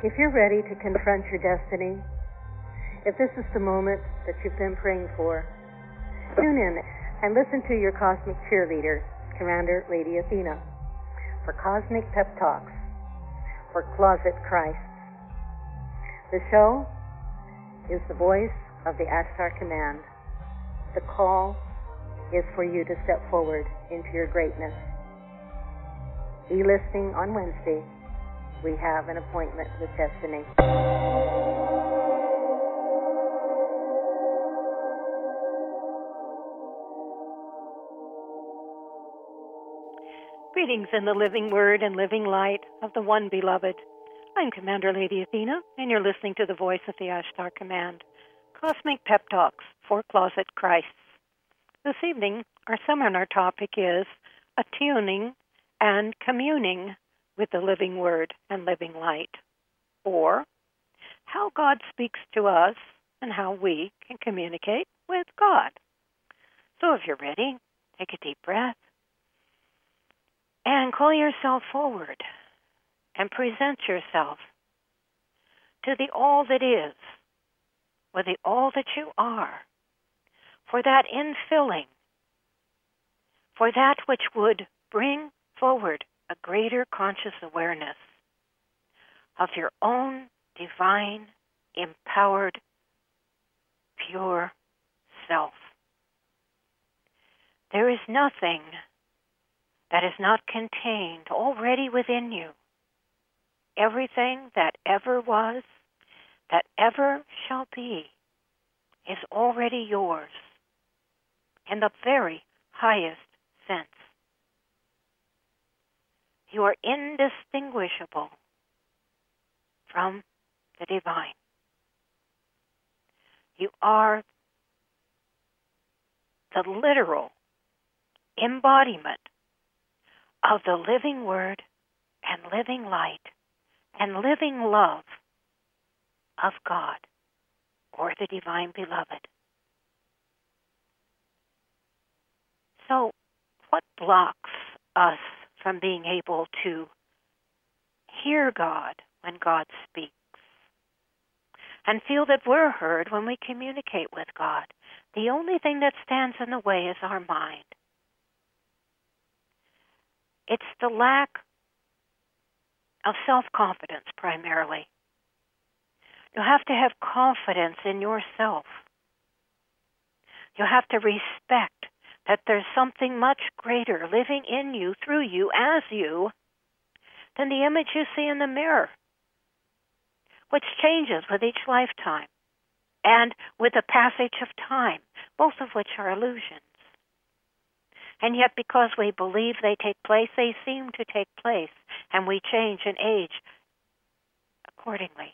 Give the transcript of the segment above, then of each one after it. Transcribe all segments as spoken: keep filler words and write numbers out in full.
If you're ready to confront your destiny, if this is the moment that you've been praying for, tune in and listen to your cosmic cheerleader, Commander Lady Athena, for Cosmic Pep Talks for Closet Christ. The show is the voice of the Ashtar Command. The call is for you to step forward into your greatness. Be listening on Wednesday. We have an appointment with destiny. Greetings in the living word and living light of the One Beloved. I'm Commander Lady Athena, and you're listening to the voice of the Ashtar Command, Cosmic Pep Talks for Closet Christs. This evening, our seminar topic is attuning and communing with the living word and living light, or how God speaks to us and how we can communicate with God. So if you're ready, take a deep breath and call yourself forward and present yourself to the all that is, or the all that you are, for that infilling, for that which would bring forward a greater conscious awareness of your own divine, empowered, pure self. There is nothing that is not contained already within you. Everything that ever was, that ever shall be, is already yours in the very highest sense. You are indistinguishable from the divine. You are the literal embodiment of the living word and living light and living love of God, or the divine beloved. So, what blocks us from being able to hear God when God speaks and feel that we're heard when we communicate with God? The only thing that stands in the way is our mind. It's the lack of self-confidence primarily. You have to have confidence in yourself. You have to respect that there's something much greater living in you, through you, as you, than the image you see in the mirror, which changes with each lifetime and with the passage of time, both of which are illusions. And yet, because we believe they take place, they seem to take place, and we change and age accordingly.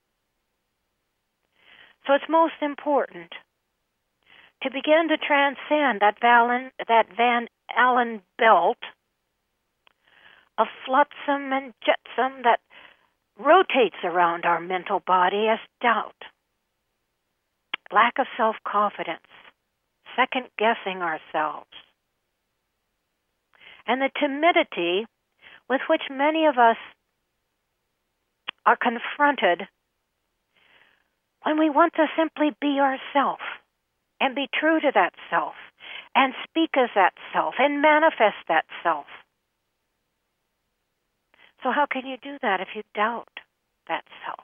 So it's most important to begin to transcend that, Valen, that Van Allen belt of flotsam and jetsam that rotates around our mental body as doubt, lack of self-confidence, second-guessing ourselves, and the timidity with which many of us are confronted when we want to simply be ourselves and be true to that self and speak as that self and manifest that self. So how can you do that if you doubt that self?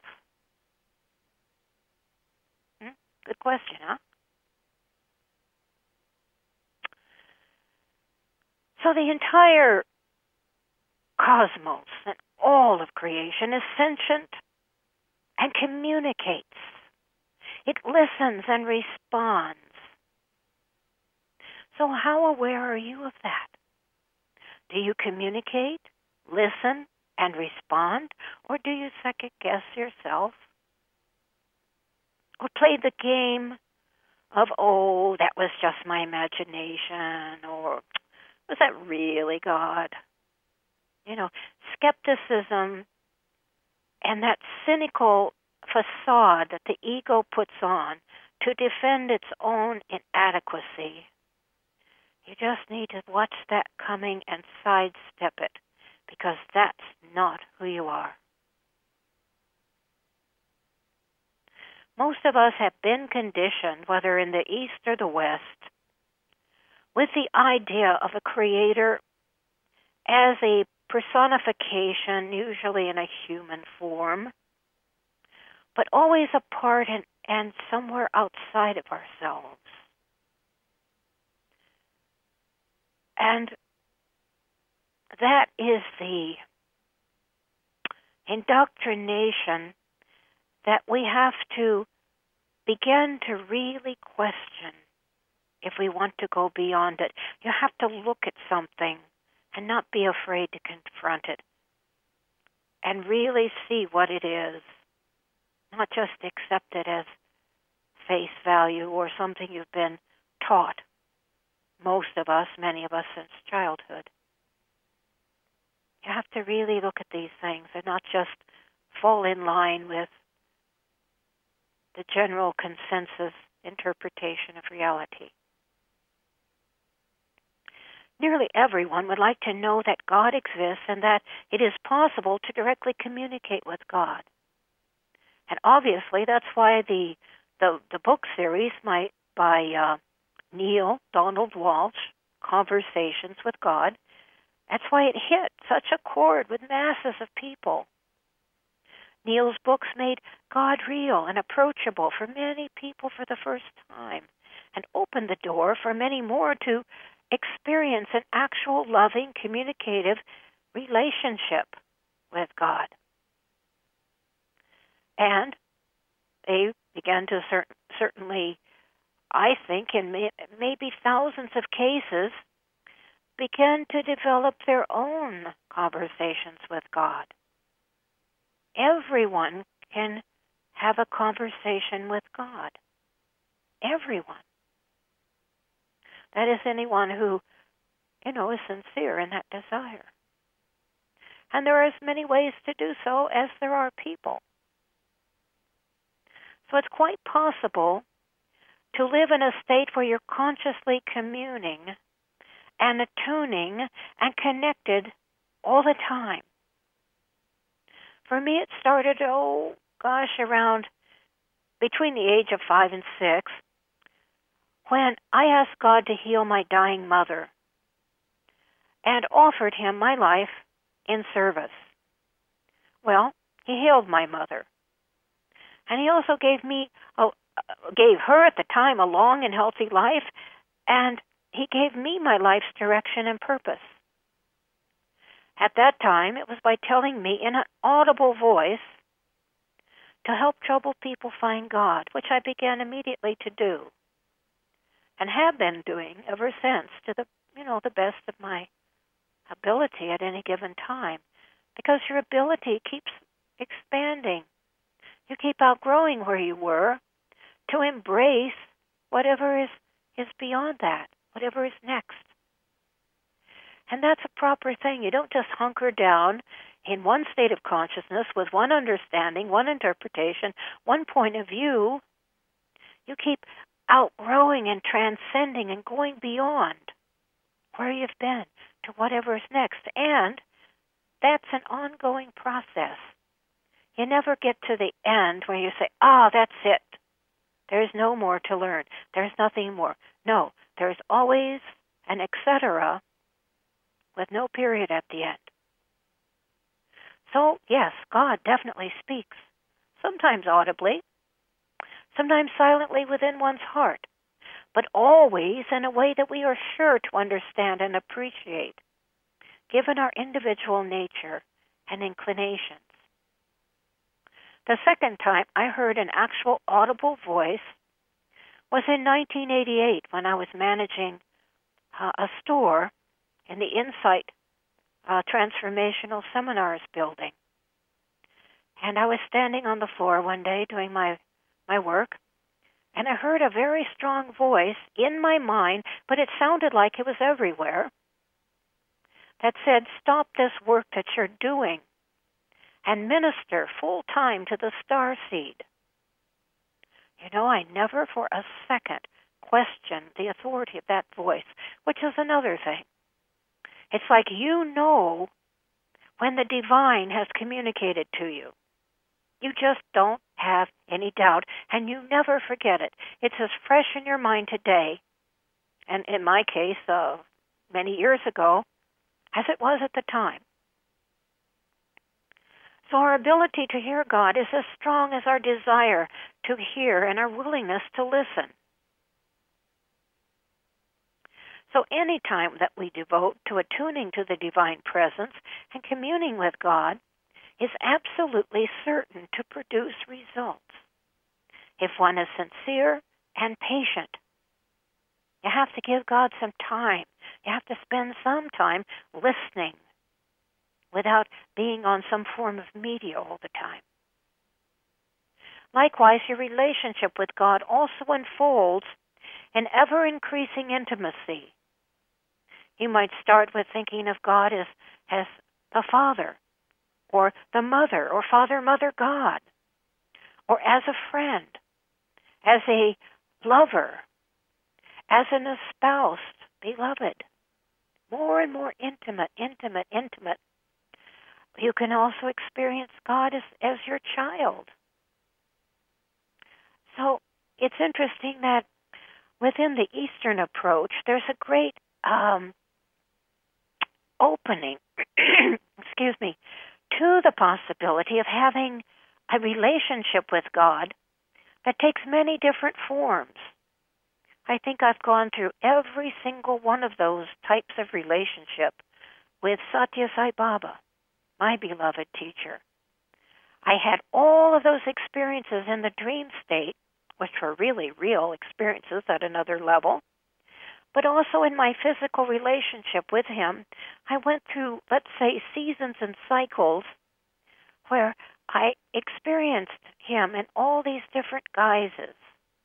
Hmm? Good question, huh? So the entire cosmos and all of creation is sentient and communicates. It listens and responds. So how aware are you of that? Do you communicate, listen, and respond, or do you second-guess yourself? Or play the game of, oh, that was just my imagination, or was that really God? You know, skepticism and that cynical facade that the ego puts on to defend its own inadequacy. You just need to watch that coming and sidestep it, because that's not who you are. most of us have been conditioned, whether in the East or the West, with the idea of a creator as a personification, usually in a human form, but always apart and, and somewhere outside of ourselves. And that is the indoctrination that we have to begin to really question if we want to go beyond it. You have to look at something and not be afraid to confront it and really see what it is, not just accept it as face value or something you've been taught, most of us, many of us, since childhood. You have to really look at these things and not just fall in line with the general consensus interpretation of reality. Nearly everyone would like to know that God exists and that it is possible to directly communicate with God. And obviously that's why the the, the book series my, by uh, Neale Donald Walsch, Conversations with God, that's why it hit such a chord with masses of people. Neale's books made God real and approachable for many people for the first time and opened the door for many more to experience an actual loving, communicative relationship with God. And they began to cer- certainly, I think, in may- maybe thousands of cases, begin to develop their own conversations with God. Everyone can have a conversation with God. Everyone. That is anyone who, you know, is sincere in that desire. And there are as many ways to do so as there are people. So it's quite possible to live in a state where you're consciously communing and attuning and connected all the time. For me, it started, oh, gosh, around between the age of five and six, when I asked God to heal my dying mother and offered him my life in service. Well, he healed my mother. And he also gave me, oh, gave her at the time a long and healthy life, and he gave me my life's direction and purpose. At that time, it was by telling me in an audible voice to help troubled people find God, which I began immediately to do, and have been doing ever since to the, you know, the best of my ability at any given time, because your ability keeps expanding. You keep outgrowing where you were to embrace whatever is, is beyond that, whatever is next. And that's a proper thing. You don't just hunker down in one state of consciousness with one understanding, one interpretation, one point of view. You keep outgrowing and transcending and going beyond where you've been to whatever is next. And that's an ongoing process. You never get to the end where you say, ah, oh, that's it. There's no more to learn. There's nothing more. No, there's always an et cetera with no period at the end. So, yes, God definitely speaks, sometimes audibly, sometimes silently within one's heart, but always in a way that we are sure to understand and appreciate, given our individual nature and inclinations. The second time I heard an actual audible voice was in nineteen eighty-eight when I was managing uh, a store in the Insight uh, Transformational Seminars building. And I was standing on the floor one day doing my, my work, and I heard a very strong voice in my mind, but it sounded like it was everywhere, that said, stop this work that you're doing and minister full-time to the starseed. You know, I never for a second questioned the authority of that voice, which is another thing. It's like you know when the divine has communicated to you. You just don't have any doubt, and you never forget it. It's as fresh in your mind today, and in my case, uh, many years ago, as it was at the time. So our ability to hear God is as strong as our desire to hear and our willingness to listen. So any time that we devote to attuning to the divine presence and communing with God is absolutely certain to produce results. If one is sincere and patient, you have to give God some time. You have to spend some time listening without being on some form of media all the time. Likewise, your relationship with God also unfolds in ever-increasing intimacy. You might start with thinking of God as, as the Father, or the Mother, or Father, Mother, God, or as a friend, as a lover, as an espoused beloved. More and more intimate, intimate, intimate. You can also experience God as, as your child. So it's interesting that within the Eastern approach, there's a great um, opening, excuse me, to the possibility of having a relationship with God that takes many different forms. I think I've gone through every single one of those types of relationship with Satya Sai Baba, my beloved teacher. I had all of those experiences in the dream state, which were really real experiences at another level, but also in my physical relationship with him, I went through, let's say, seasons and cycles where I experienced him in all these different guises.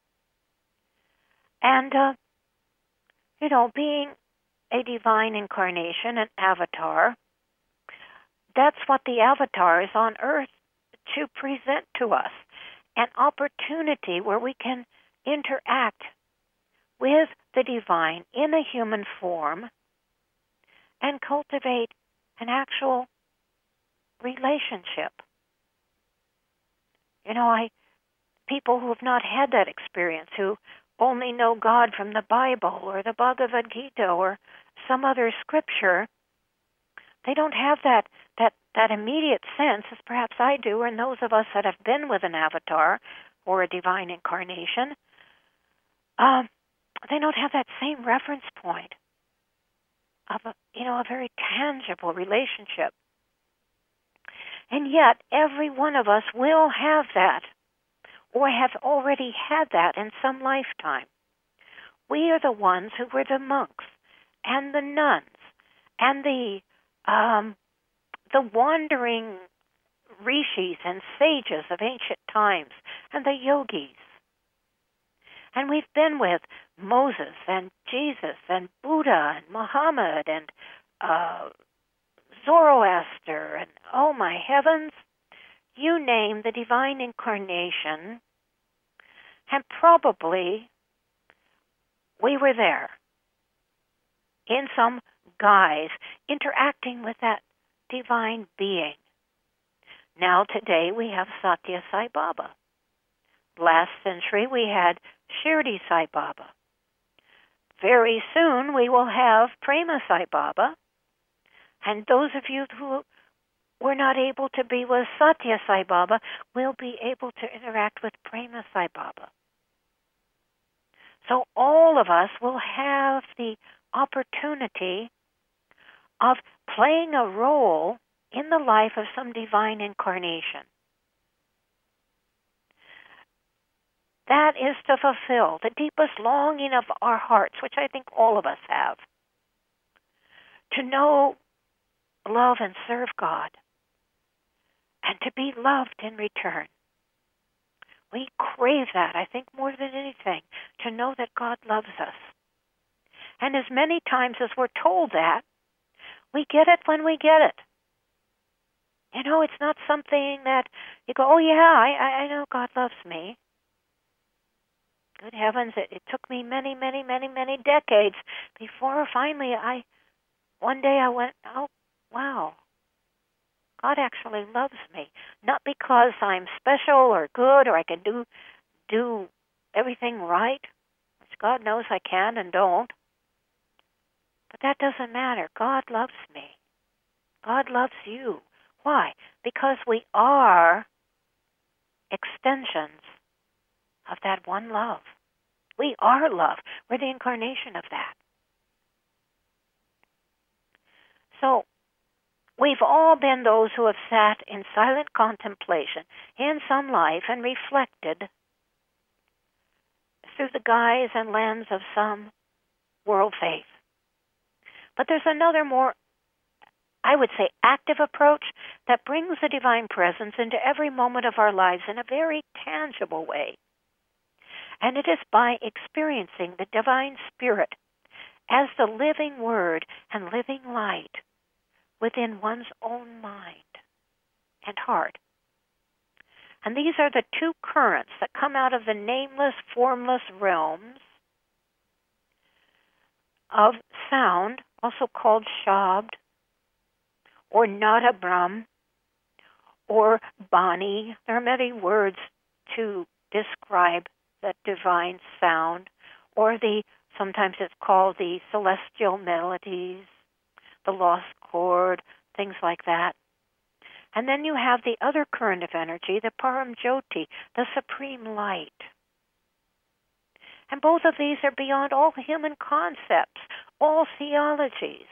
And, uh, you know, being a divine incarnation, an avatar, that's what the avatar is on earth to present to us, an opportunity where we can interact with the divine in a human form and cultivate an actual relationship. You know, I people who have not had that experience, who only know God from the Bible or the Bhagavad Gita or some other scripture, they don't have that that that immediate sense, as perhaps I do, and those of us that have been with an avatar or a divine incarnation, um, they don't have that same reference point of a, you know, a very tangible relationship. And yet, every one of us will have that, or have already had that in some lifetime. We are the ones who were the monks and the nuns and the um, the wandering rishis and sages of ancient times and the yogis. And we've been with Moses and Jesus and Buddha and Muhammad and uh, Zoroaster and, oh my heavens, you name the divine incarnation, and probably we were there in some guise, interacting with that divine being. Now today we have Satya Sai Baba. Last century we had Shirdi Sai Baba. Very soon we will have Prema Sai Baba. And those of you who were not able to be with Satya Sai Baba will be able to interact with Prema Sai Baba. So all of us will have the opportunity of playing a role in the life of some divine incarnation. That is to fulfill the deepest longing of our hearts, which I think all of us have, to know, love, and serve God, and to be loved in return. We crave that, I think, more than anything, to know that God loves us. And as many times as we're told that, we get it when we get it. You know, it's not something that you go, oh yeah, I, I know God loves me. Good heavens, it, it took me many, many, many, many decades before finally I, one day I went, oh, wow, God actually loves me, not because I'm special or good or I can do do everything right, which God knows I can and don't. But that doesn't matter. God loves me. God loves you. Why? Because we are extensions of that one love. We are love. We're the incarnation of that. So, we've all been those who have sat in silent contemplation in some life and reflected through the guise and lens of some world faith. But there's another more, I would say, active approach that brings the divine presence into every moment of our lives in a very tangible way. And it is by experiencing the divine spirit as the living word and living light within one's own mind and heart. And these are the two currents that come out of the nameless, formless realms of sound, also called Shabd, or Nada Brahm, or Bani. There are many words to describe that divine sound, or the, sometimes it's called the celestial melodies, the lost chord, things like that. And then you have the other current of energy, the Param Jyoti, the supreme light. And both of these are beyond all human concepts, all theologies,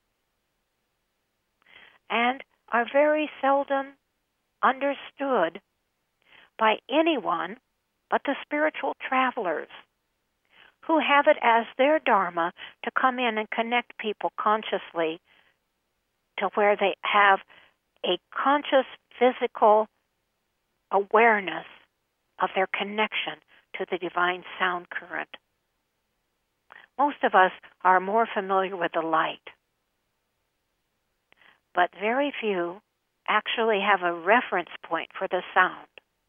and are very seldom understood by anyone but the spiritual travelers who have it as their dharma to come in and connect people consciously to where they have a conscious physical awareness of their connection to the divine sound current. Most of us are more familiar with the light, but very few actually have a reference point for the sound.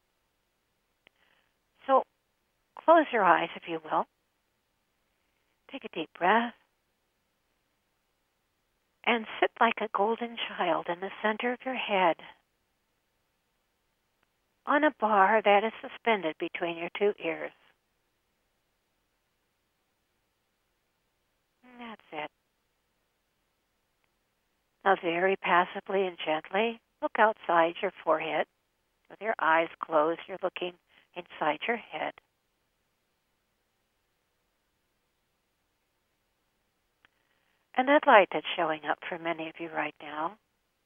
So close your eyes, if you will. Take a deep breath. And sit like a golden child in the center of your head on a bar that is suspended between your two ears. And that's it. Now very passively and gently look outside your forehead. With your eyes closed, you're looking inside your head. And that light that's showing up for many of you right now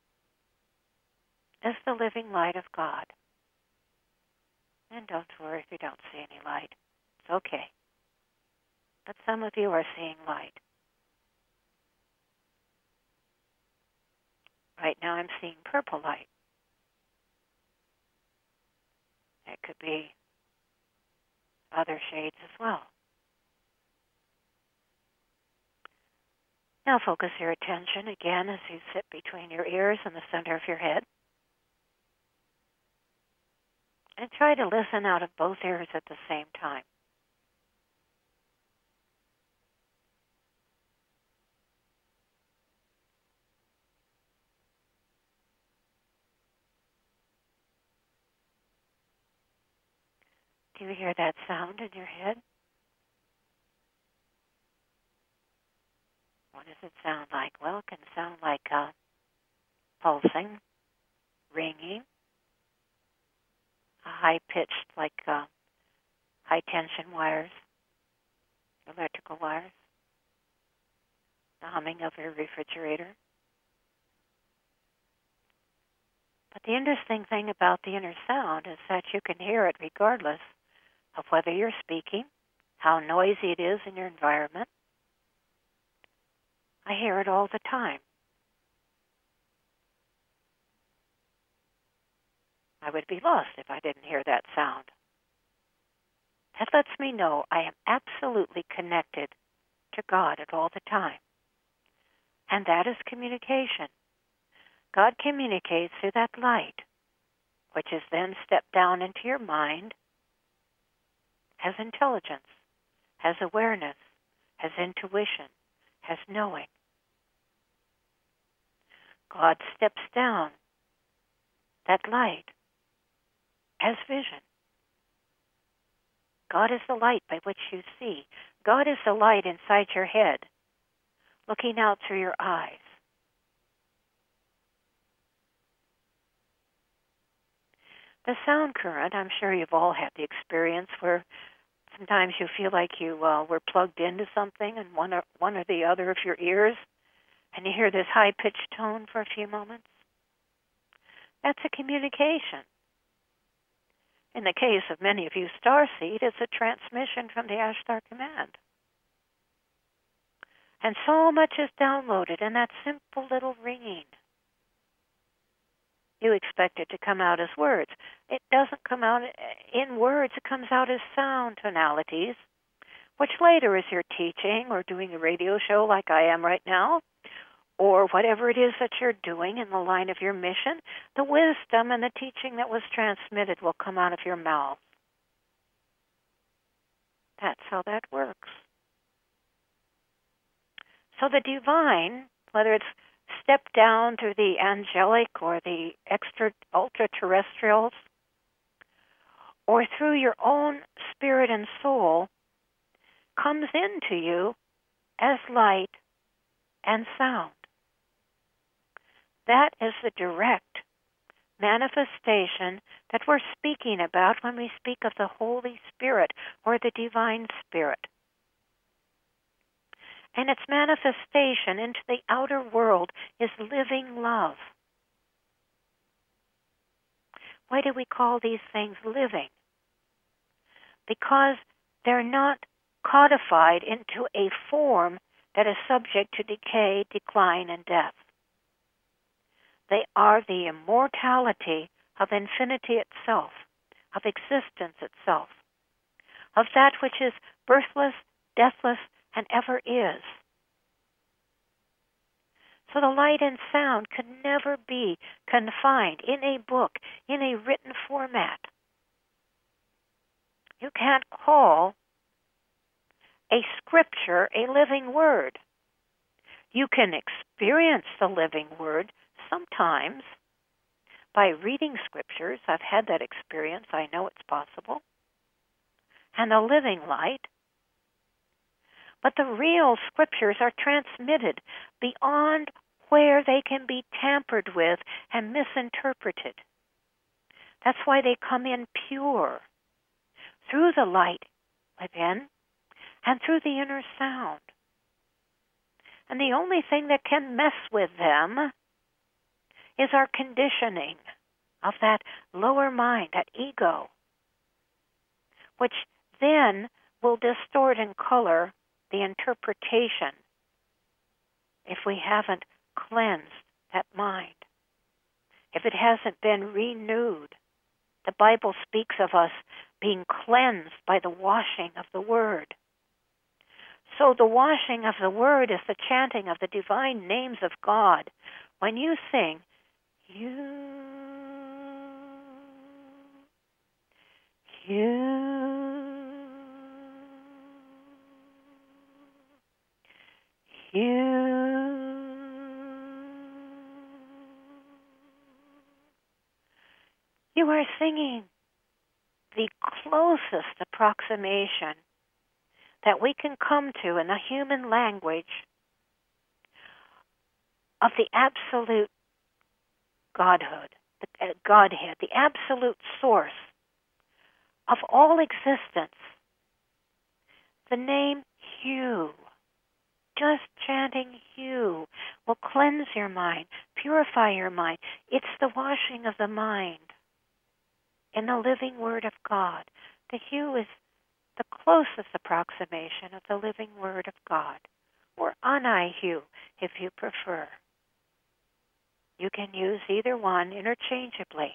is the living light of God. And don't worry if you don't see any light. It's okay. But some of you are seeing light. Right now I'm seeing purple light. It could be other shades as well. Now focus your attention again as you sit between your ears and the center of your head. And try to listen out of both ears at the same time. Do you hear that sound in your head? What does it sound like? Well, it can sound like uh, pulsing, ringing, high-pitched, like uh, high-tension wires, electrical wires, the humming of your refrigerator. But the interesting thing about the inner sound is that you can hear it regardless of whether you're speaking, how noisy it is in your environment. I hear it all the time. I would be lost if I didn't hear that sound. That lets me know I am absolutely connected to God at all the time. And that is communication. God communicates through that light, which is then stepped down into your mind, has intelligence, has awareness, has intuition, has knowing. God steps down that light as vision. God is the light by which you see. God is the light inside your head, looking out through your eyes. The sound current, I'm sure you've all had the experience where sometimes you feel like you uh, were plugged into something in one or, one or the other of your ears, and you hear this high-pitched tone for a few moments. That's a communication. In the case of many of you starseed, it's a transmission from the Ashtar Command. And so much is downloaded in that simple little ringing. You expect it to come out as words. It doesn't come out in words. It comes out as sound tonalities, which later, as you're teaching or doing a radio show like I am right now, or whatever it is that you're doing in the line of your mission, the wisdom and the teaching that was transmitted will come out of your mouth. That's how that works. So the divine, whether it's stepped down through the angelic or the extra ultra-terrestrials, or through your own spirit and soul, comes into you as light and sound. That is the direct manifestation that we're speaking about when we speak of the Holy Spirit or the Divine Spirit. And its manifestation into the outer world is living love. Why do we call these things living? Because they're not codified into a form that is subject to decay, decline, and death. They are the immortality of infinity itself, of existence itself, of that which is birthless, deathless, and ever is. So the light and sound could never be confined in a book, in a written format. You can't call a scripture a living word. You can experience the living word sometimes by reading scriptures. I've had that experience. I know it's possible. And the living light. But the real scriptures are transmitted beyond where they can be tampered with and misinterpreted. That's why they come in pure, through the light within and through the inner sound. And the only thing that can mess with them is our conditioning of that lower mind, that ego, which then will distort and color the interpretation if we haven't cleansed that mind, if it hasn't been renewed. The Bible speaks of us being cleansed by the washing of the Word. So the washing of the Word is the chanting of the divine names of God. When you sing, you, you, you, you are singing the closest approximation that we can come to in the human language of the absolute Godhood, the uh, Godhead, the absolute source of all existence. The name Hu, just chanting Hu, will cleanse your mind, purify your mind. It's the washing of the mind in the living Word of God. The Hu is the closest approximation of the living Word of God, or Anihu, if you prefer. You can use either one interchangeably.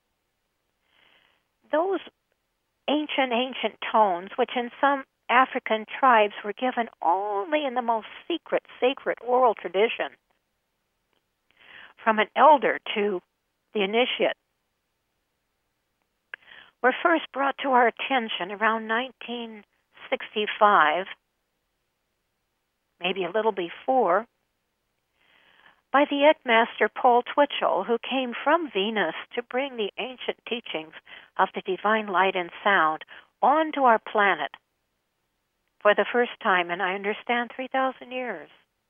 Those ancient, ancient tones, which in some African tribes were given only in the most secret, sacred oral tradition, from an elder to the initiate, were first brought to our attention around nineteen sixty-five, maybe a little before, by the Eggmaster Paul Twitchell, who came from Venus to bring the ancient teachings of the divine light and sound onto our planet for the first time in, I understand, three thousand years.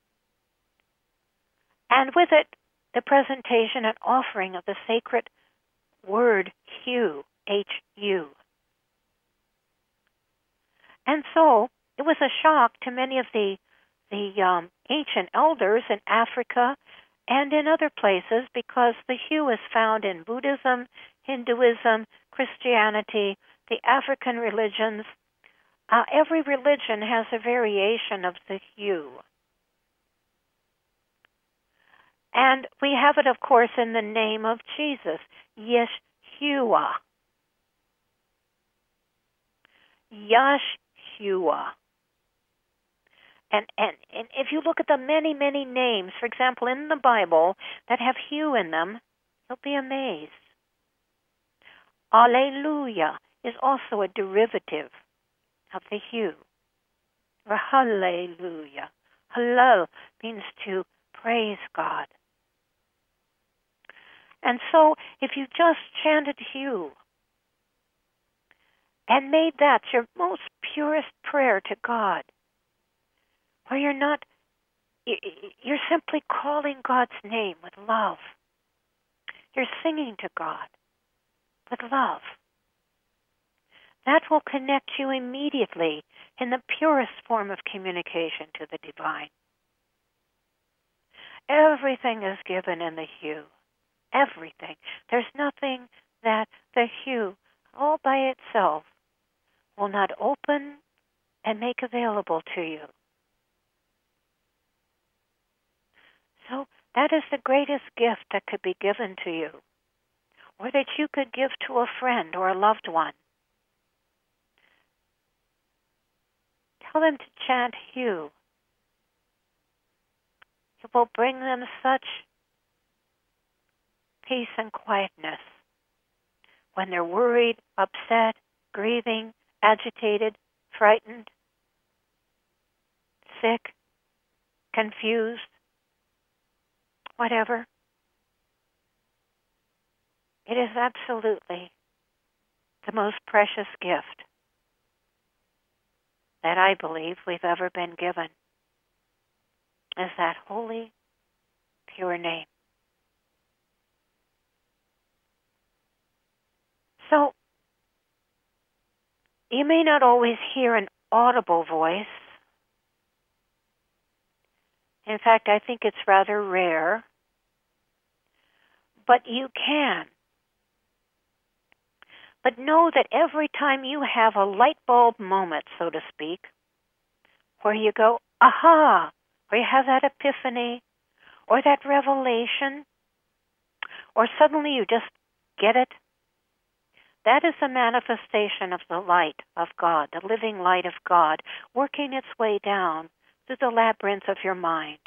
And with it, the presentation and offering of the sacred word Hu, H U. And so it was a shock to many of the the um, ancient elders in Africa and in other places, because the Hu is found in Buddhism, Hinduism, Christianity, the African religions. Uh, every religion has a variation of the Hu. And we have it, of course, in the name of Jesus, Yeshua. Yeshua. And, and, and if you look at the many, many names, for example, in the Bible that have Hu in them, you'll be amazed. Alleluia is also a derivative of the Hu. Or hallelujah. Hallel means to praise God. And so if you just chanted Hu and made that your most purest prayer to God, where you're not, you're simply calling God's name with love. You're singing to God with love. That will connect you immediately in the purest form of communication to the divine. Everything is given in the Hu. Everything. There's nothing that the Hu, all by itself, will not open and make available to you. So that is the greatest gift that could be given to you, or that you could give to a friend or a loved one. Tell them to chant Hu. It will bring them such peace and quietness when they're worried, upset, grieving, agitated, frightened, sick, confused, whatever. It is absolutely the most precious gift that I believe we've ever been given, is that holy, pure name. So, you may not always hear an audible voice. In fact, I think it's rather rare. But you can. But know that every time you have a light bulb moment, so to speak, where you go, aha, or you have that epiphany, or that revelation, or suddenly you just get it, that is a manifestation of the light of God, the living light of God, working its way down through the labyrinth of your mind.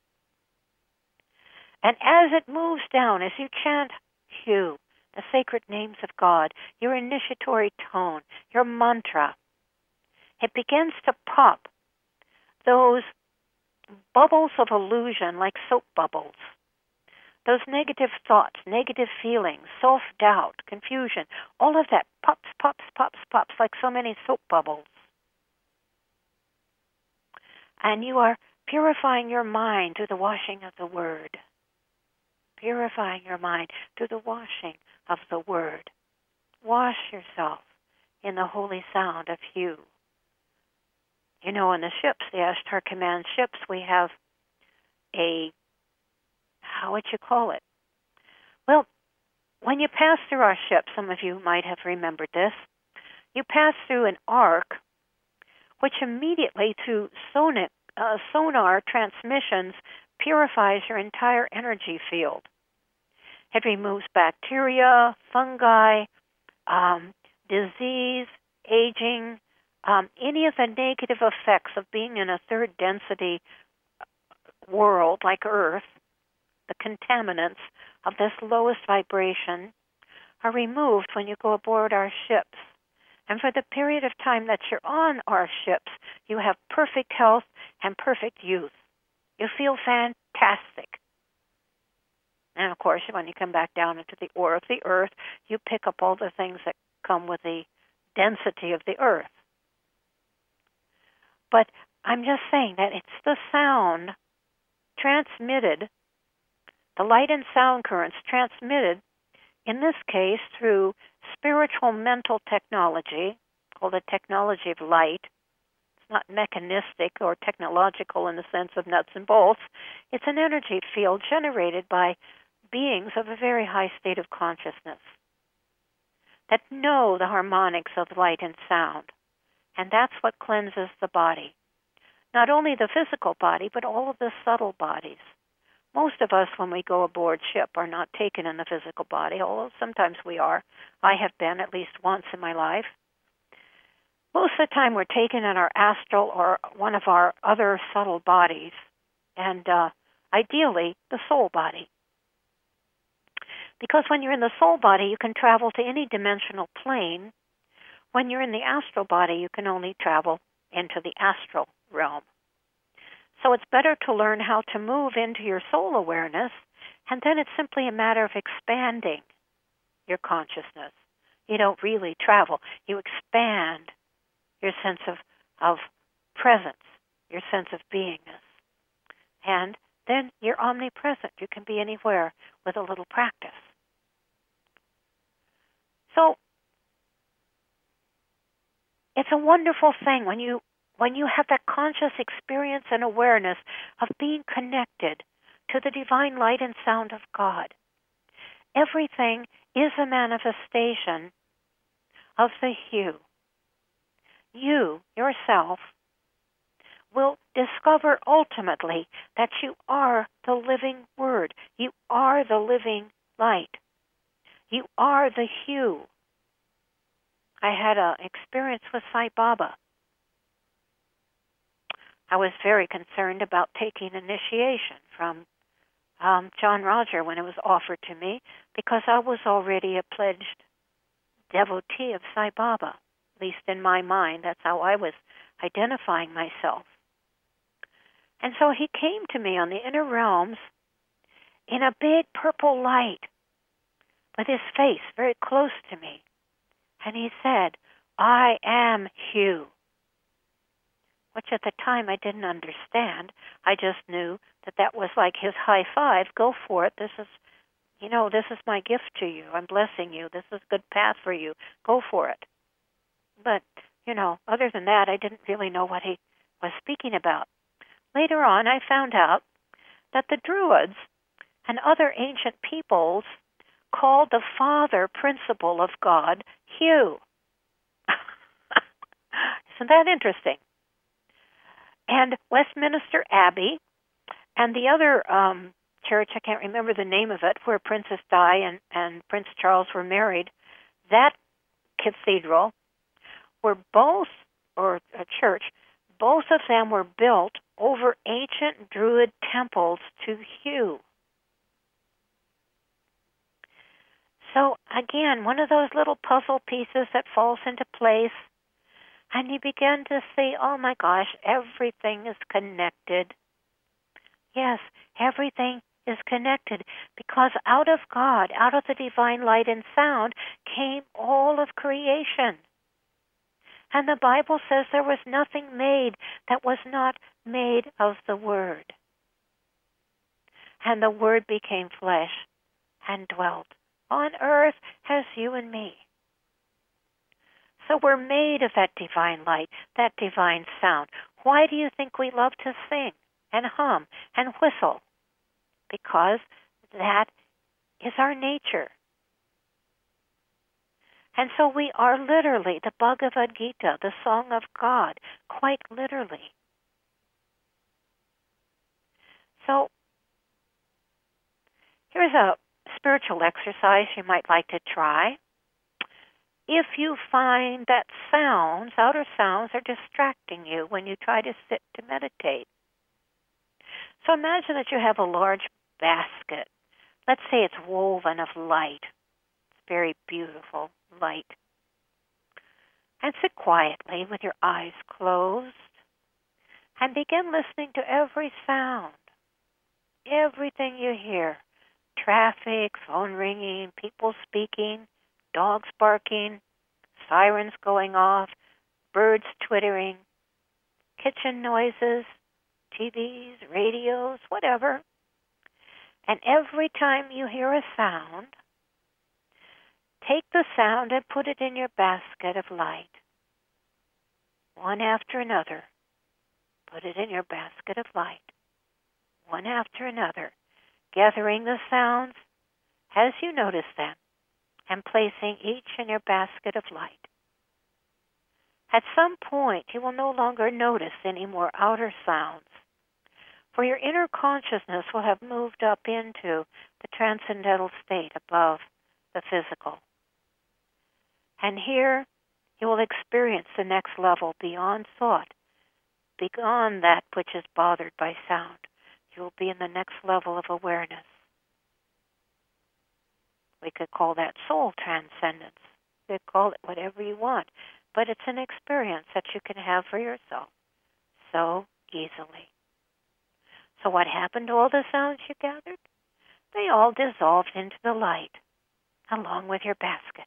And as it moves down, as you chant Hu, the sacred names of God, your initiatory tone, your mantra, it begins to pop those bubbles of illusion like soap bubbles. Those negative thoughts, negative feelings, self-doubt, confusion, all of that pops, pops, pops, pops like so many soap bubbles. And you are purifying your mind through the washing of the Word. Purifying your mind through the washing of the Word. Wash yourself in the holy sound of Hu. You know, in the ships, the Ashtar Command ships, we have a, how would you call it? Well, when you pass through our ship, some of you might have remembered this, you pass through an arc which immediately through sonar, uh, sonar transmissions purifies your entire energy field. It removes bacteria, fungi, um, disease, aging, um, any of the negative effects of being in a third density world like Earth. The contaminants of this lowest vibration are removed when you go aboard our ships. And for the period of time that you're on our ships, you have perfect health and perfect youth. You feel fantastic. And, of course, when you come back down into the ore of the earth, you pick up all the things that come with the density of the earth. But I'm just saying that it's the sound transmitted, the light and sound currents transmitted, in this case through spiritual mental technology, called the technology of light. It's not mechanistic or technological in the sense of nuts and bolts. It's an energy field generated by beings of a very high state of consciousness that know the harmonics of light and sound. And that's what cleanses the body. Not only the physical body, but all of the subtle bodies. Most of us, when we go aboard ship, are not taken in the physical body, although sometimes we are. I have been at least once in my life. Most of the time we're taken in our astral or one of our other subtle bodies, and uh, ideally the soul body. Because when you're in the soul body, you can travel to any dimensional plane. When you're in the astral body, you can only travel into the astral realm. So it's better to learn how to move into your soul awareness, and then it's simply a matter of expanding your consciousness. You don't really travel. You expand your sense of, of presence, your sense of beingness. And then you're omnipresent. You can be anywhere with a little practice. So it's a wonderful thing when you when you have that conscious experience and awareness of being connected to the divine light and sound of God. Everything is a manifestation of the hue. You, yourself, will discover ultimately that you are the living word. You are the living light. You are the hue. I had an experience with Sai Baba. I was very concerned about taking initiation from um, John Roger when it was offered to me, because I was already a pledged devotee of Sai Baba. At least in my mind, that's how I was identifying myself. And so he came to me on the inner realms in a big purple light with his face very close to me. And he said, "I am Hugh," which at the time I didn't understand. I just knew that that was like his high five. Go for it. This is, you know, this is my gift to you. I'm blessing you. This is a good path for you. Go for it. But, you know, other than that, I didn't really know what he was speaking about. Later on, I found out that the Druids and other ancient peoples called the father principle of God Hugh. Isn't that interesting? And Westminster Abbey and the other um, church, I can't remember the name of it, where Princess Di and, and Prince Charles were married, that cathedral were both, or a church, both of them were built over ancient Druid temples to Hugh. So, again, one of those little puzzle pieces that falls into place, and you begin to see, oh my gosh, everything is connected. Yes, everything is connected, because out of God, out of the divine light and sound, came all of creation. And the Bible says there was nothing made that was not made of the Word. And the Word became flesh and dwelt on earth as you and me. So we're made of that divine light, that divine sound. Why do you think we love to sing and hum and whistle? Because that is our nature. And so we are literally the Bhagavad Gita, the Song of God, quite literally. So here's a spiritual exercise you might like to try. If you find that sounds, outer sounds, are distracting you when you try to sit to meditate. So imagine that you have a large basket. Let's say it's woven of light. It's very beautiful light. And sit quietly with your eyes closed and begin listening to every sound, everything you hear. traffic, phone ringing, people speaking, dogs barking, sirens going off, birds twittering, kitchen noises, T Vs, radios, whatever. And every time you hear a sound, take the sound and put it in your basket of light. One after another. Put it in your basket of light. One after another. Gathering the sounds as you notice them and placing each in your basket of light. At some point, you will no longer notice any more outer sounds, for your inner consciousness will have moved up into the transcendental state above the physical. And here, you will experience the next level beyond thought, beyond that which is bothered by sound. You will be in the next level of awareness. We could call that soul transcendence. You could call it whatever you want, but it's an experience that you can have for yourself so easily. So what happened to all the sounds you gathered? They all dissolved into the light, along with your basket.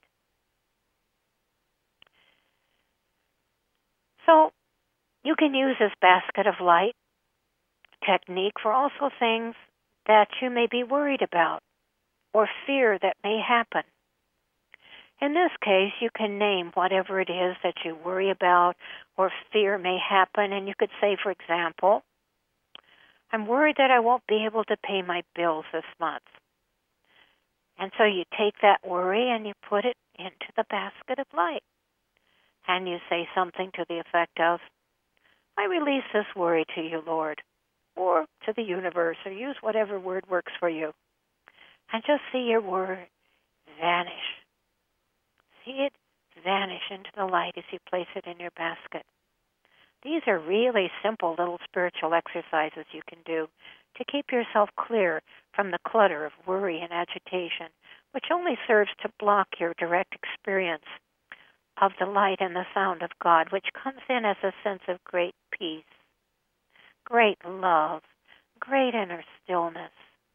So you can use this basket of light technique for also things that you may be worried about or fear that may happen. In this case, you can name whatever it is that you worry about or fear may happen, and you could say, for example, I'm worried that I won't be able to pay my bills this month. And so you take that worry and you put it into the basket of light. And you say something to the effect of, I release this worry to you, Lord, or to the universe, or use whatever word works for you. And just see your worry vanish. See it vanish into the light as you place it in your basket. These are really simple little spiritual exercises you can do to keep yourself clear from the clutter of worry and agitation, which only serves to block your direct experience of the light and the sound of God, which comes in as a sense of great peace, great love, great inner stillness.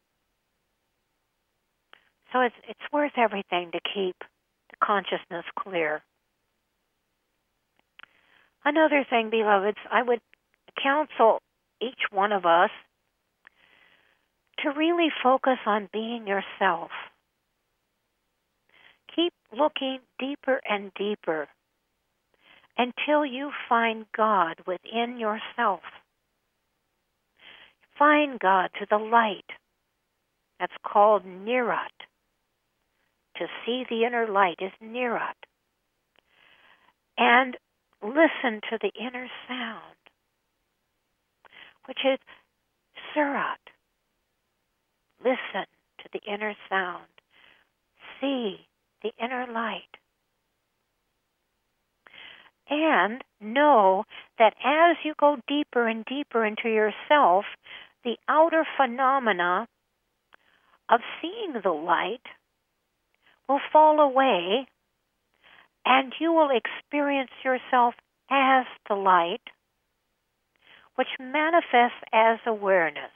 So it's, it's worth everything to keep the consciousness clear. Another thing, beloveds, I would counsel each one of us to really focus on being yourself. Keep looking deeper and deeper until you find God within yourself. Find God through the light that's called Nirat. To see the inner light is Nirat. And listen to the inner sound, which is Surat. Listen to the inner sound. See the inner light. And know that as you go deeper and deeper into yourself, the outer phenomena of seeing the light will fall away, and you will experience yourself as the light, which manifests as awareness.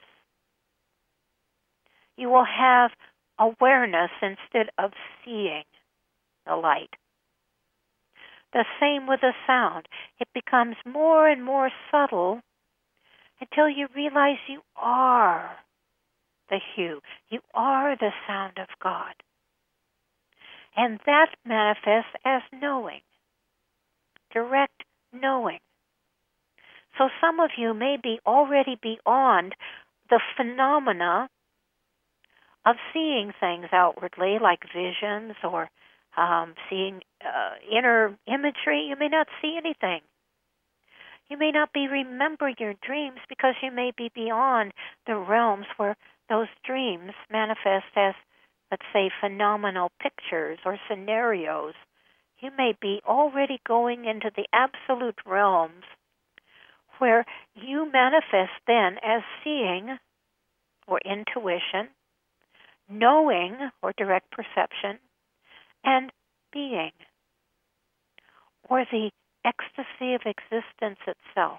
You will have awareness instead of seeing the light. The same with the sound. It becomes more and more subtle until you realize you are the hue. You are the sound of God. And that manifests as knowing, direct knowing. So some of you may be already beyond the phenomena of seeing things outwardly, like visions or um, seeing uh, inner imagery. You may not see anything. You may not be remembering your dreams because you may be beyond the realms where those dreams manifest as, let's say, phenomenal pictures or scenarios. You may be already going into the absolute realms where you manifest then as seeing or intuition, knowing or direct perception, and being, or the ecstasy of existence itself.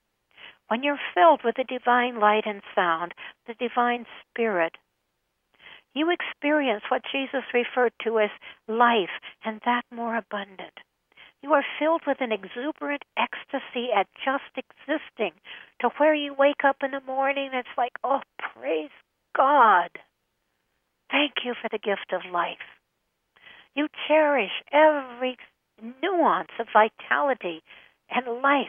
When you're filled with the divine light and sound, the divine spirit, You experience what Jesus referred to as life, and that more abundant. You are filled with an exuberant ecstasy at just existing, to where you wake up in the morning and it's like, oh, praise God. Thank you for the gift of life. You cherish every nuance of vitality and life,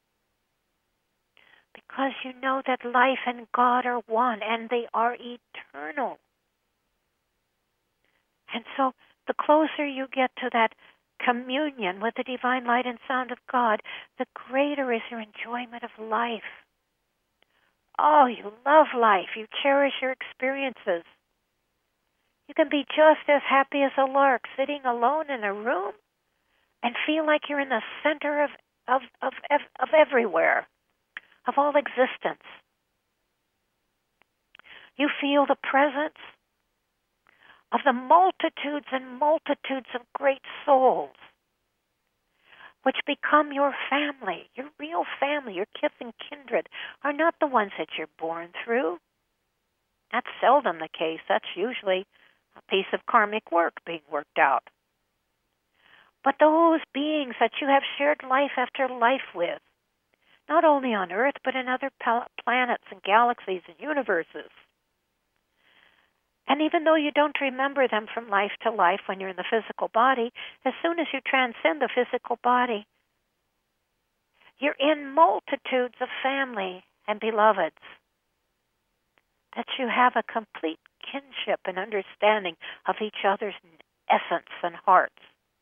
because you know that life and God are one and they are eternal. And so the closer you get to that communion with the divine light and sound of God, the greater is your enjoyment of life. Oh, you love life. You cherish your experiences. You can be just as happy as a lark sitting alone in a room and feel like you're in the center of, of, of, of, of everywhere, of all existence. You feel the presence of the multitudes and multitudes of great souls, which become your family. Your real family, your kith and kindred, are not the ones that you're born through. That's seldom the case. That's usually a piece of karmic work being worked out. But those beings that you have shared life after life with, not only on Earth, but in other planets and galaxies and universes. And even though you don't remember them from life to life when you're in the physical body, as soon as you transcend the physical body, you're in multitudes of family and beloveds, that you have a complete kinship and understanding of each other's essence and hearts.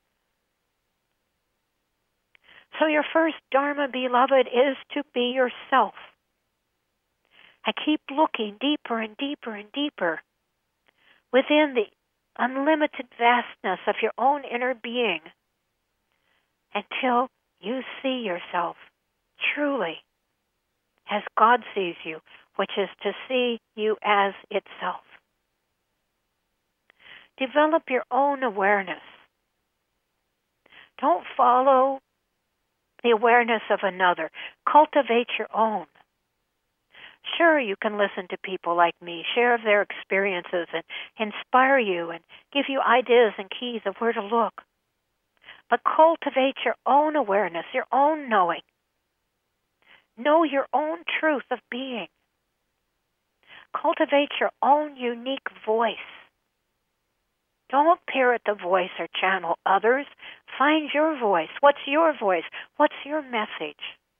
So your first Dharma, beloved, is to be yourself. And keep looking deeper and deeper and deeper within the unlimited vastness of your own inner being until you see yourself truly as God sees you, which is to see you as itself. Develop your own awareness. Don't follow the awareness of another. Cultivate your own. Sure, you can listen to people like me, share their experiences and inspire you and give you ideas and keys of where to look. But cultivate your own awareness, your own knowing. Know your own truth of being. Cultivate your own unique voice. Don't parrot the voice or channel others. Find your voice. What's your voice? What's your message?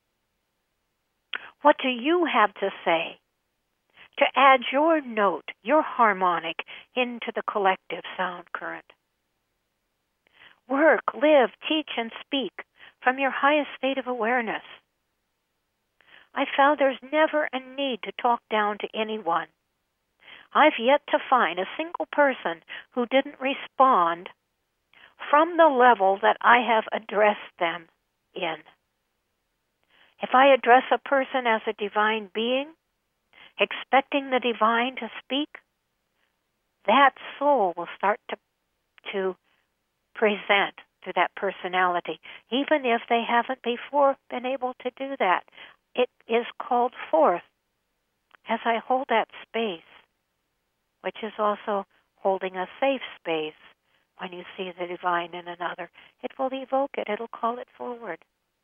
What do you have to say to add your note, your harmonic, into the collective sound current? Work, live, teach, and speak from your highest state of awareness. I found there's never a need to talk down to anyone. I've yet to find a single person who didn't respond from the level that I have addressed them in. If I address a person as a divine being, expecting the divine to speak, that soul will start to, to present to that personality, even if they haven't before been able to do that. It is called forth as I hold that space, which is also holding a safe space. When you see the divine in another, it will evoke it. It'll call it forward.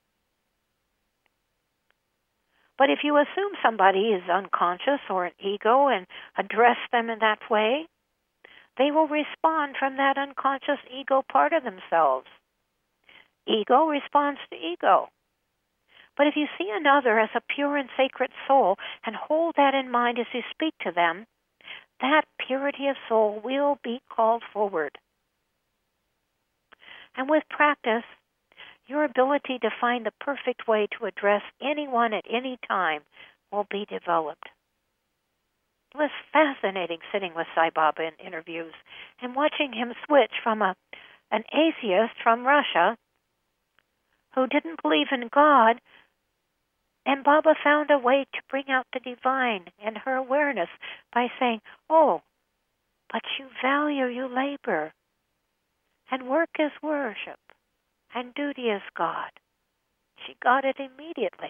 But if you assume somebody is unconscious or an ego and address them in that way, they will respond from that unconscious ego part of themselves. Ego responds to ego. But if you see another as a pure and sacred soul and hold that in mind as you speak to them, that purity of soul will be called forward. And with practice, your ability to find the perfect way to address anyone at any time will be developed. It was fascinating sitting with Sai Baba in interviews and watching him switch from a, an atheist from Russia who didn't believe in God, and Baba found a way to bring out the divine in her awareness by saying, oh, but you value your labor, and work is worship, and duty is God. She got it immediately.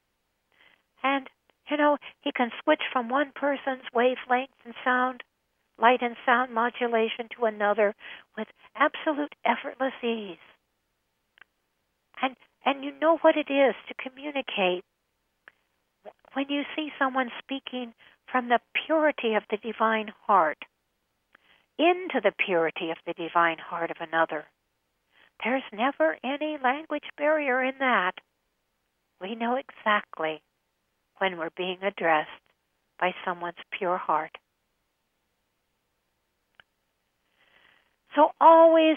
And, you know, he can switch from one person's wavelength and sound light and sound modulation to another with absolute effortless ease. And and you know what it is to communicate when you see someone speaking from the purity of the divine heart into the purity of the divine heart of another. There's never any language barrier in that. We know exactly when we're being addressed by someone's pure heart. So always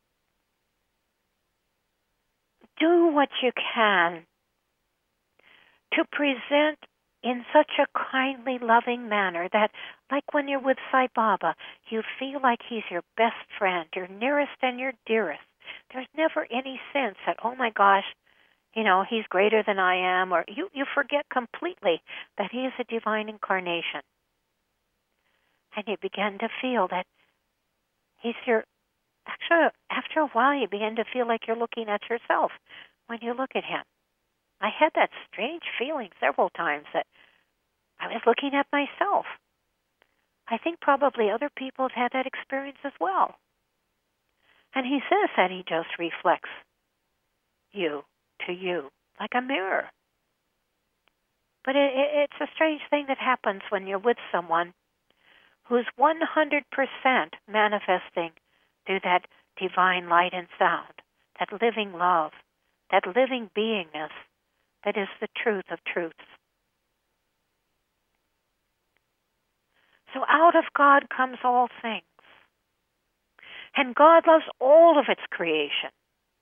do what you can to present in such a kindly, loving manner that, like when you're with Sai Baba, you feel like he's your best friend, your nearest and your dearest. There's never any sense that, oh my gosh, you know, he's greater than I am, or you, you forget completely that he is a divine incarnation. And you begin to feel that he's your, actually, after a while you begin to feel like you're looking at yourself when you look at him. I had that strange feeling several times that I was looking at myself. I think probably other people have had that experience as well. And he says that he just reflects you to you like a mirror. But it, it, it's a strange thing that happens when you're with someone who's one hundred percent manifesting through that divine light and sound, that living love, that living beingness that is the truth of truths. So out of God comes all things. And God loves all of its creation.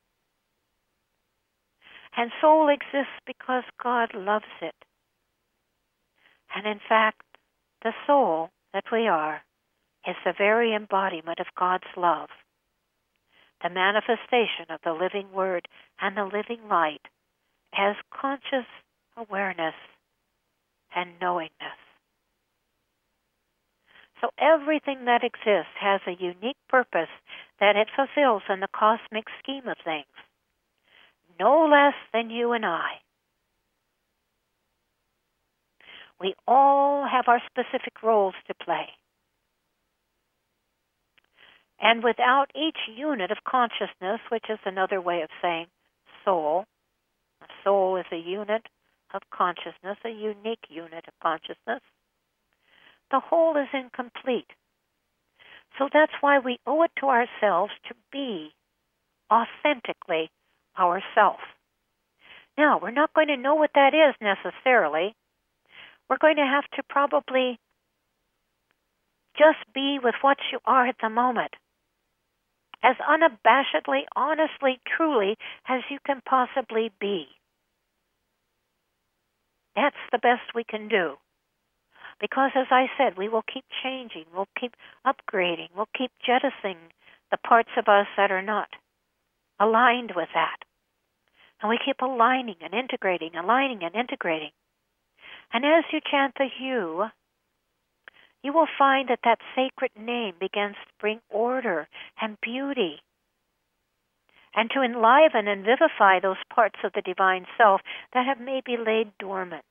And soul exists because God loves it. And in fact, the soul that we are is the very embodiment of God's love, the manifestation of the living word and the living light as conscious awareness and knowingness. So everything that exists has a unique purpose that it fulfills in the cosmic scheme of things, no less than you and I. We all have our specific roles to play. And without each unit of consciousness, which is another way of saying soul, a soul is a unit of consciousness, a unique unit of consciousness, the whole is incomplete. So that's why we owe it to ourselves to be authentically ourself. Now, we're not going to know what that is necessarily. We're going to have to probably just be with what you are at the moment, as unabashedly, honestly, truly as you can possibly be. That's the best we can do. Because, as I said, we will keep changing, we'll keep upgrading, we'll keep jettisoning the parts of us that are not aligned with that. And we keep aligning and integrating, aligning and integrating. And as you chant the Hu, you will find that that sacred name begins to bring order and beauty, and to enliven and vivify those parts of the divine self that have maybe laid dormant.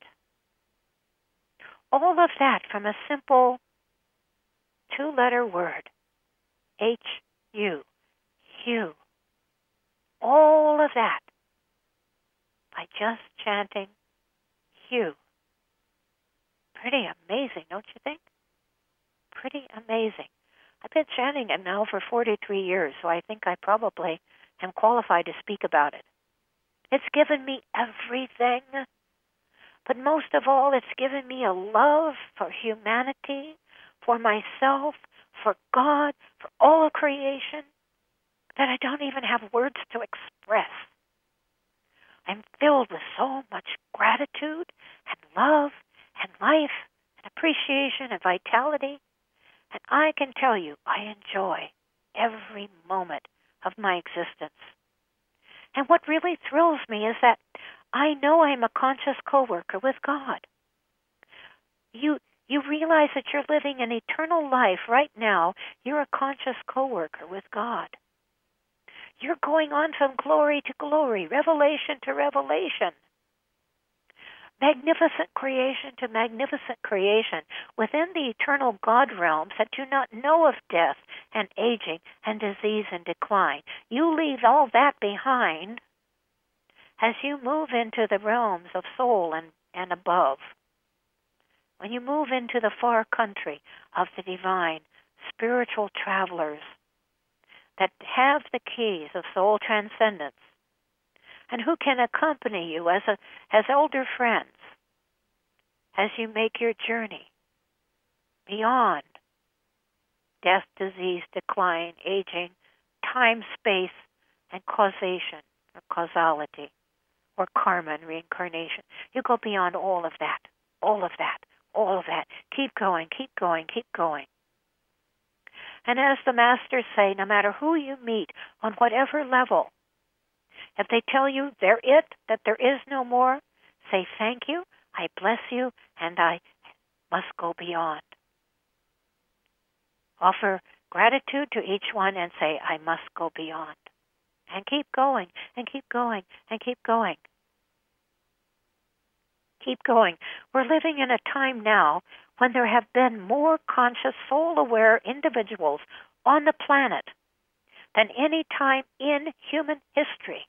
All of that from a simple two-letter word, H U, Hu. All of that by just chanting Hu. Pretty amazing, don't you think? Pretty amazing. I've been chanting it now for forty-three years, so I think I probably am qualified to speak about it. It's given me everything. But most of all, it's given me a love for humanity, for myself, for God, for all of creation, that I don't even have words to express. I'm filled with so much gratitude and love and life and appreciation and vitality. And I can tell you, I enjoy every moment of my existence. And what really thrills me is that I know I'm a conscious co-worker with God. You you realize that you're living an eternal life right now. You're a conscious co-worker with God. You're going on from glory to glory, revelation to revelation. magnificent creation to magnificent creation, within the eternal God realms that do not know of death and aging and disease and decline. You leave all that behind as you move into the realms of soul and, and above. When you move into the far country of the divine, spiritual travelers that have the keys of soul transcendence, and who can accompany you as a, as elder friends as you make your journey beyond death, disease, decline, aging, time, space, and causation or causality or karma and reincarnation. You go beyond all of that, all of that, all of that. Keep going, keep going, keep going. And as the masters say, no matter who you meet on whatever level, if they tell you they're it, that there is no more, say thank you, I bless you, and I must go beyond. Offer gratitude to each one and say, I must go beyond. And keep going, and keep going, and keep going. Keep going. We're living in a time now when there have been more conscious, soul-aware individuals on the planet than any time in human history.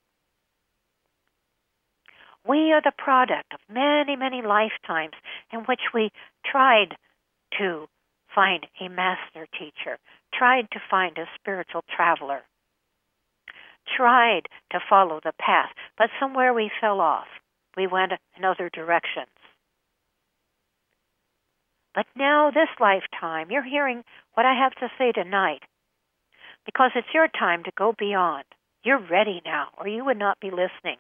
We are the product of many, many lifetimes in which we tried to find a master teacher, tried to find a spiritual traveler, tried to follow the path, but somewhere we fell off. We went in other directions. But now, this lifetime, you're hearing what I have to say tonight because it's your time to go beyond. You're ready now, or you would not be listening.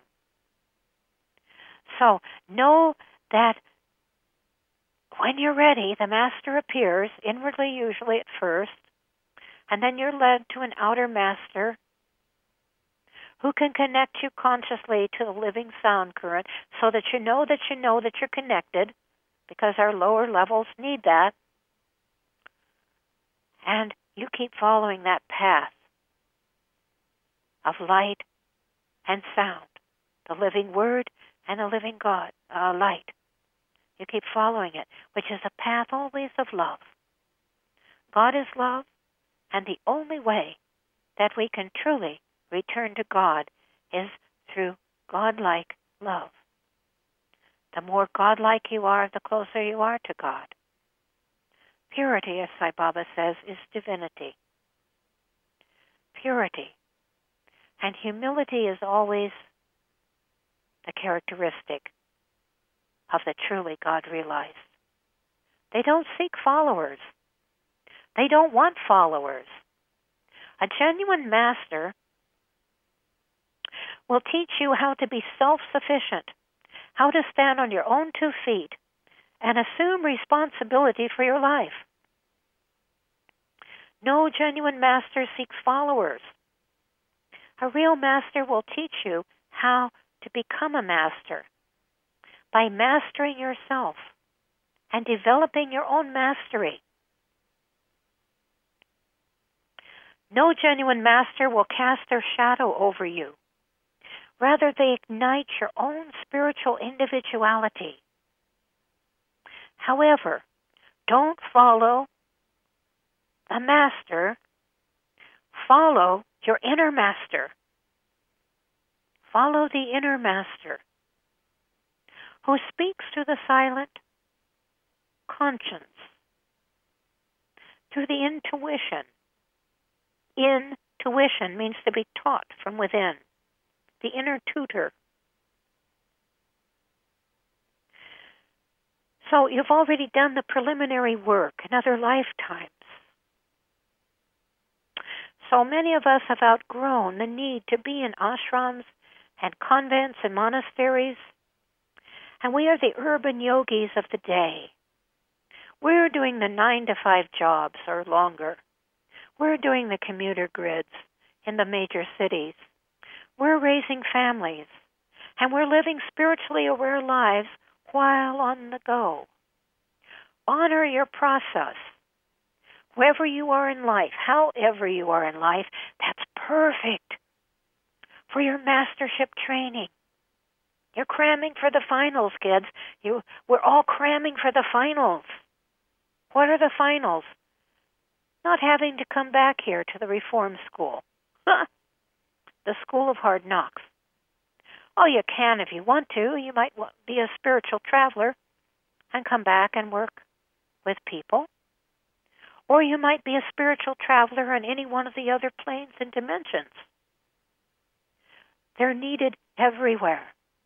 So know that when you're ready, the master appears, inwardly usually at first, and then you're led to an outer master who can connect you consciously to the living sound current so that you know that you know that you're connected, because our lower levels need that. And you keep following that path of light and sound, the living word and the living God, uh, light. You keep following it, which is a path always of love. God is love, and the only way that we can truly return to God is through God-like love. The more God-like you are, the closer you are to God. Purity, as Sai Baba says, is divinity. Purity. And humility is always the characteristic of the truly God-realized. They don't seek followers. They don't want followers. A genuine master will teach you how to be self-sufficient, how to stand on your own two feet, and assume responsibility for your life. No genuine master seeks followers. A real master will teach you how to become a master by mastering yourself and developing your own mastery. No genuine master will cast their shadow over you. Rather, they ignite your own spiritual individuality. However, don't follow the master. Follow your inner master. Follow the inner master who speaks to the silent conscience, through the intuition. Intuition means to be taught from within. The inner tutor. So you've already done the preliminary work in other lifetimes. So many of us have outgrown the need to be in ashrams and convents and monasteries, and we are the urban yogis of the day. We're doing the nine to five jobs or longer. We're doing the commuter grids in the major cities. We're raising families, and we're living spiritually aware lives while on the go. Honor your process. Wherever you are in life, however you are in life, that's perfect for your mastership training. You're cramming for the finals, kids. You, we're all cramming for the finals. What are the finals? Not having to come back here to the reform school. The school of hard knocks. Oh, you can if you want to. You might be a spiritual traveler and come back and work with people. Or you might be a spiritual traveler in any one of the other planes and dimensions. They're needed everywhere.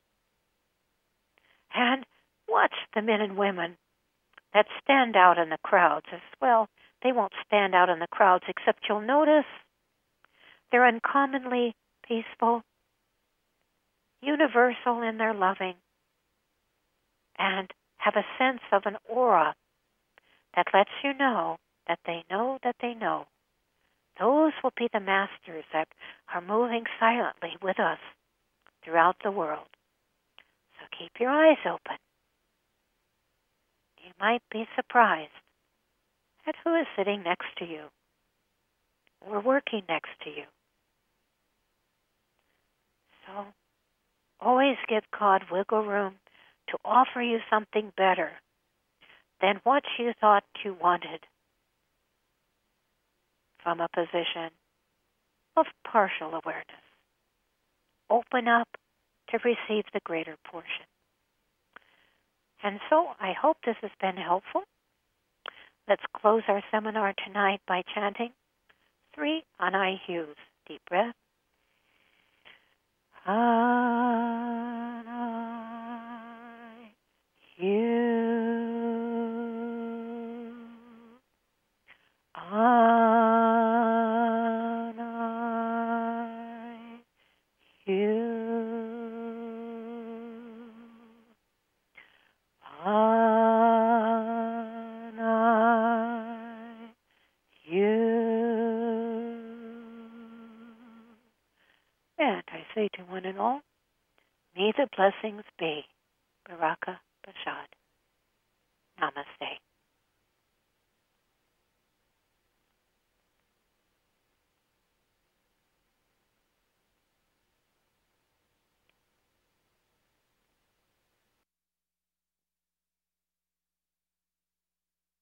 And watch the men and women that stand out in the crowds as well. They won't stand out in the crowds, except you'll notice they're uncommonly peaceful, universal in their loving, and have a sense of an aura that lets you know that they know that they know. Those will be the masters that are moving silently with us throughout the world. So keep your eyes open. You might be surprised at who is sitting next to you or working next to you. So always give God wiggle room to offer you something better than what you thought you wanted from a position of partial awareness. Open up to receive the greater portion. And so I hope this has been helpful. Let's close our seminar tonight by chanting three Anai hues. Deep breath. Anai hue. Anai hue. Anai hue. And I say to one and all, may the blessings be. Baraka Bashad. Namaste.